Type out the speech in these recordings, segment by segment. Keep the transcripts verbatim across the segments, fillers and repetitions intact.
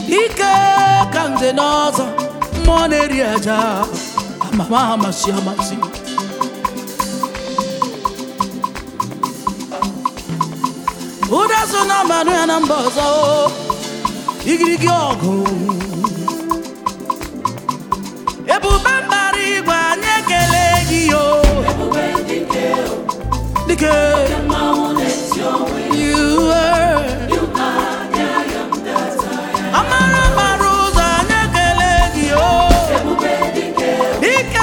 Ike kanze nozo moneri aja mama masi amasi. Uda sona manu ya nambozo igirigi ogo. Ebu bambari gwa nyekele giyo. Ebu bendike dike. You are. You are the I am that I am. Amara maruza nyekele giyo. Ebu bendike dike.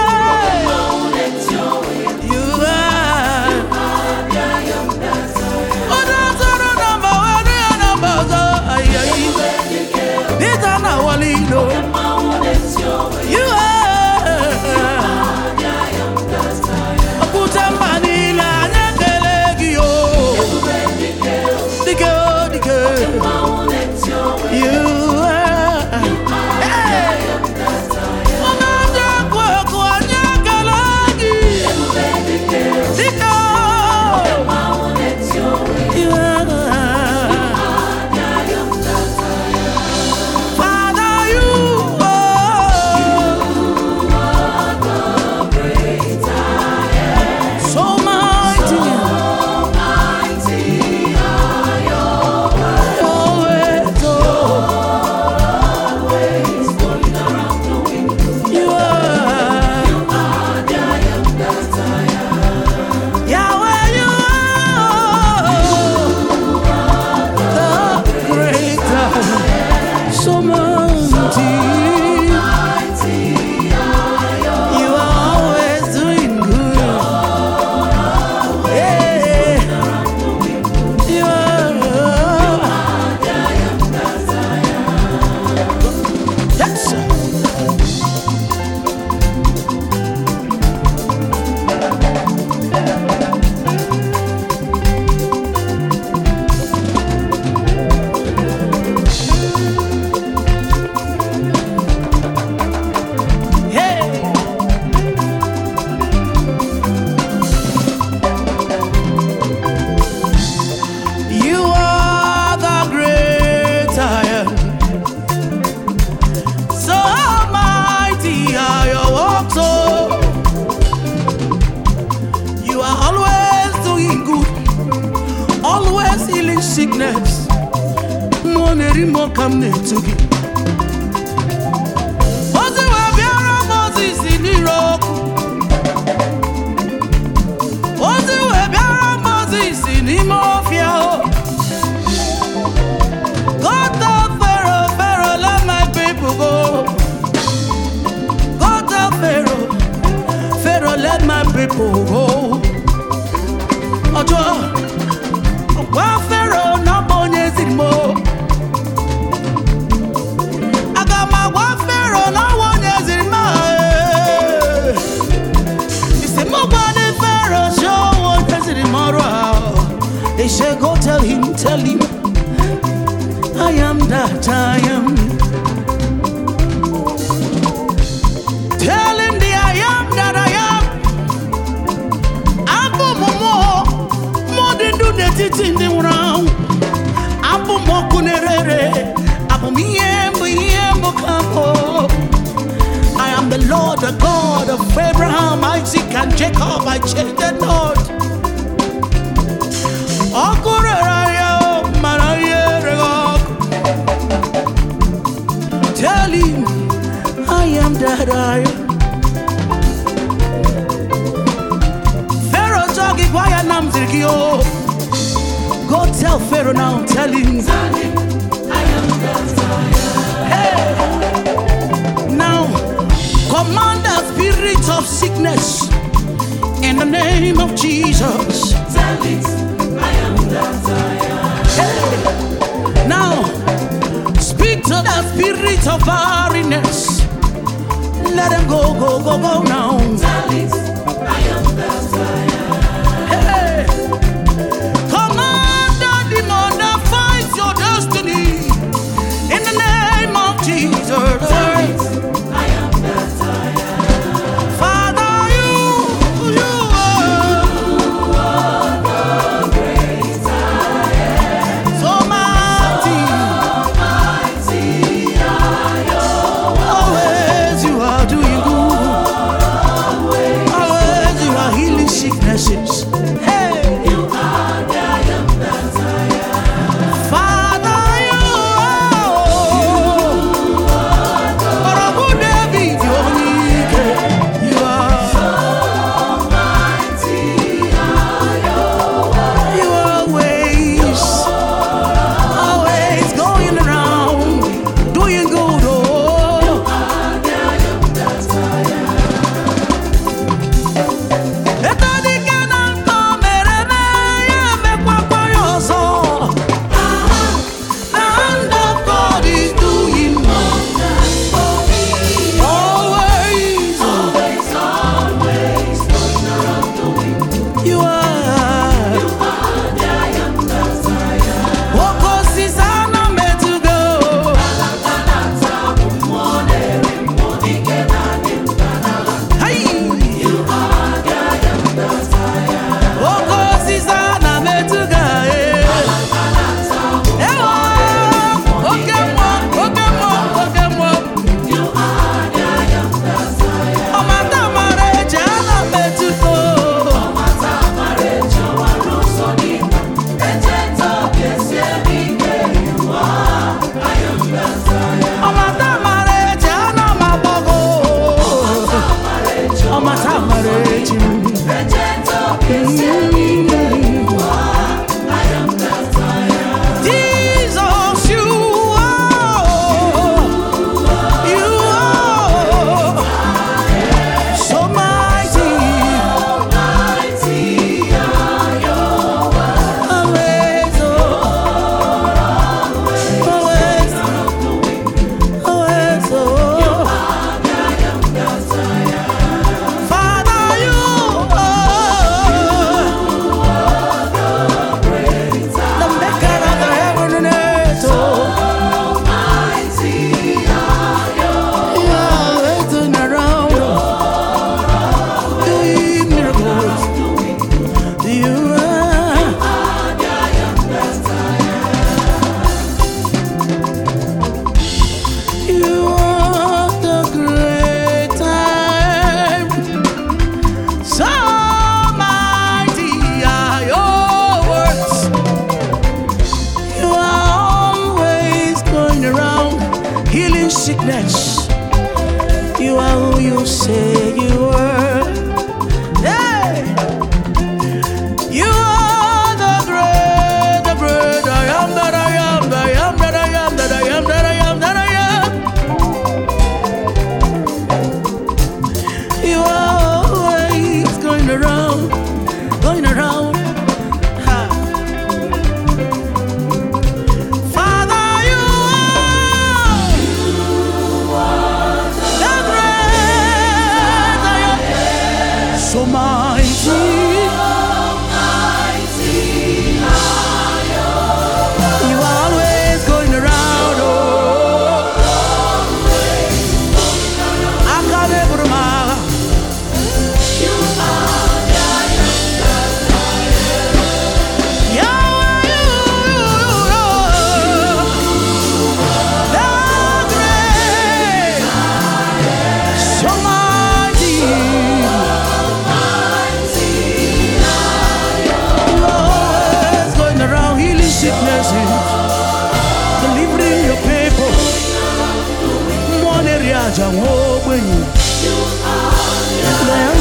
You are. You are the I am that I am. Oda zoro namba wani ya nambozo ayayi. Ebu bendike. Dita na walino. You are. Sickness, money more come near to you. Ozi wa biara Moses in Iraq. Ozi wa biara Moses in Imofia. God tell Pharaoh, Pharaoh, let my people go. God tell Pharaoh, Pharaoh, let my people go. Ojo. Wa Pharaoh na bonye zimo. Agama wa Pharaoh na bonye zimo. Ise mo bani Pharaoh show bonye zimo. They say go tell him, tell him, I am that I am. Tell him the I am that I am. Abu momo. In the round, Abu Mokunerere, Abu Miembo, Yembo Campo. I am the Lord, the God of Abraham, Isaac, and Jacob. I change the Lord. Tell him I am that I am. Pharaoh talking why I am Zirgio. Go tell Pharaoh now, tell him, tell him I am that I am. Hey. Now, command the spirit of sickness in the name of Jesus. Tell it, I am that I am. Hey. Now, speak to the spirit of barrenness. Let them go, go, go, go now. Tell it, I am that I am. See sickness. You are who you say you are. Hey! You are the great, the great I am that I am, that I am, that I am, that I am, that I am, that I am. You are always going around, going around. Ha. Father, you are the great I am. So mighty. You are always going around, oh. Akadebruma. Yahweh, you are the great, so mighty. You are always going around healing sicknesses, delivering your people. One area, Jehovah, you.